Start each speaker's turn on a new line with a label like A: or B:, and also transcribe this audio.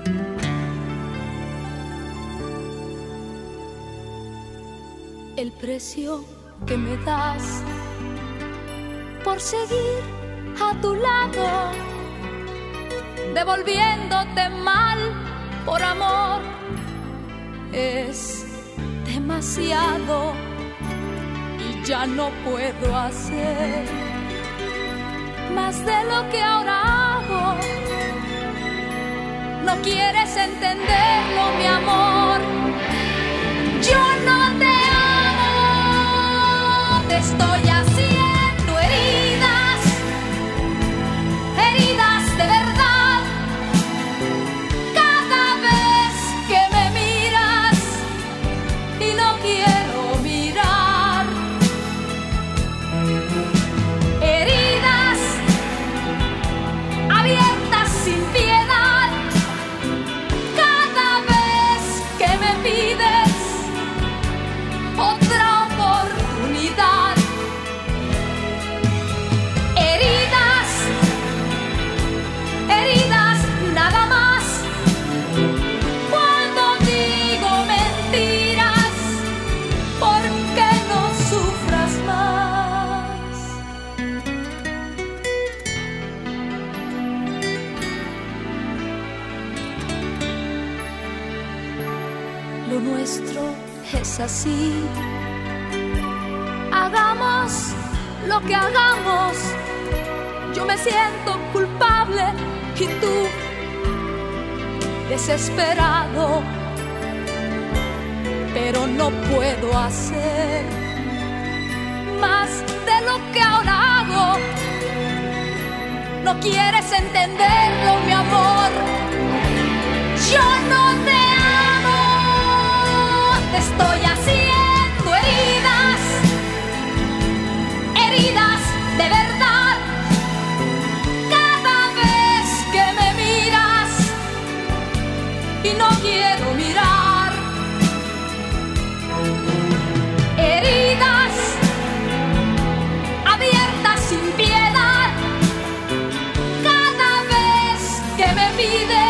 A: El precio que me das por seguir a tu lado, devolviéndote mal por amor, es demasiado y ya no puedo hacer más de lo que ahora hago. No quieres entenderlo, mi amor. Yo no te amo, te estoy haciendo heridas, heridas de verdad. Cada vez que me miras y no quiero mirar, heridas abiertas sin piedad. Cada vez que me pides otra oportunidad, heridas, heridas nada más. Cuando digo mentiras, ¿por qué no sufras más? Lo nuestro es así. Hagamos lo que hagamos, yo me siento culpable y tú desesperado, pero no puedo hacer más de lo que ahora hago. No quieres entenderlo, mi amor. Yo no te amo, te estoy haciendo heridas, heridas de verdad. Cada vez que me miras y no quiero mirar, heridas abiertas sin piedad. Cada vez que me pides